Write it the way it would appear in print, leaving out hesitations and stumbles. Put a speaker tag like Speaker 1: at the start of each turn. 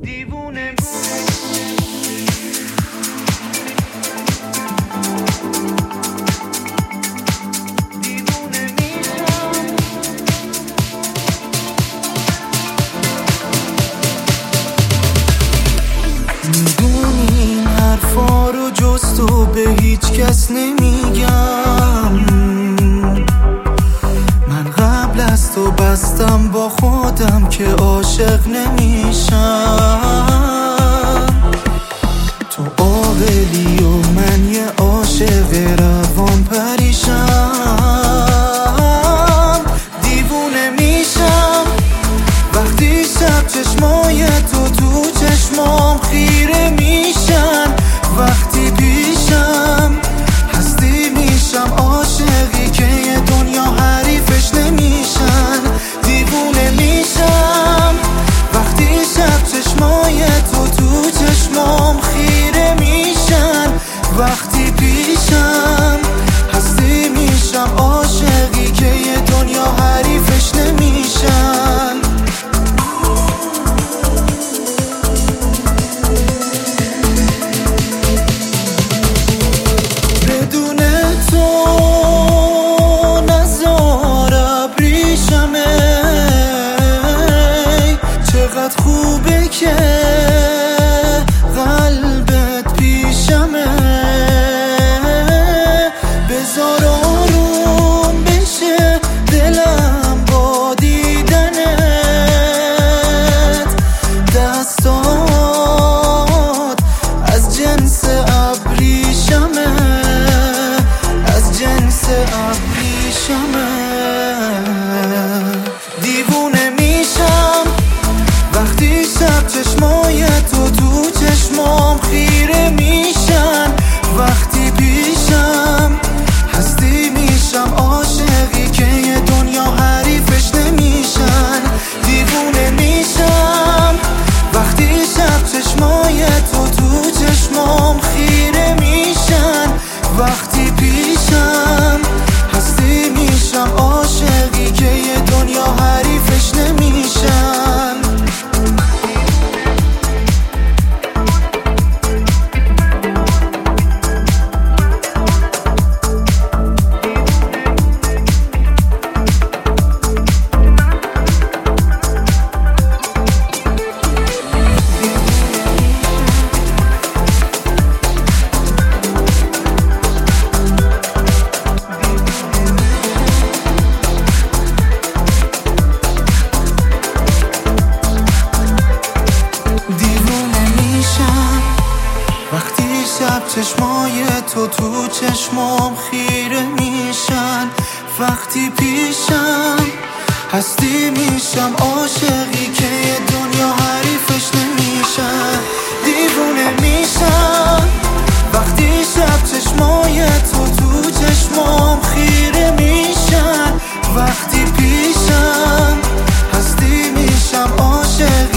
Speaker 1: دیوونه
Speaker 2: میدونی این حرفا رو جز تو به هیچ کس نمیگم. من قبل از تو بستم با خودم که عاشق نمیشم. تو عاقلی و من یه عاشق روان پریشم. دیوونه میشم وقتی شب چشمای تو چشمام خیره میشن. وقتی پیشم هستی میشم عاشقی که یه دنیا حریفش نمیشن. دیوونه میشم وقتی شب چشمای تو چشمام خیره میشن. وقتی پیشم هستی میشم عاشقی که یه دنیا حریفش نمیشن. خوبه که قلبت پیشمه. بذار آروم بشه دلم با دیدنت. دستات از جنس ابریشمه، از جنس ابریشمه. دیوونه میشم وقتی شب چشمای تو چشمام خیره میشن. وقتی پیشم هستی میشم عاشقی که یه دنیا حریفش نمیشن. دیوونه میشم وقتی شب چشمای تو چشمام خیره میشن. وقتی پیشم هستی میشم عاشقی که یه دنیا حریفش نمیشن. شب چشمای تو چشمام خیره میشن. وقتی پیشم هستی میشم عاشقی که یه دنیا حریفش نمیشن. دیوونه میشم وقتی شب چشمای تو چشمام خیره میشن. وقتی پیشم هستی میشم عاشقی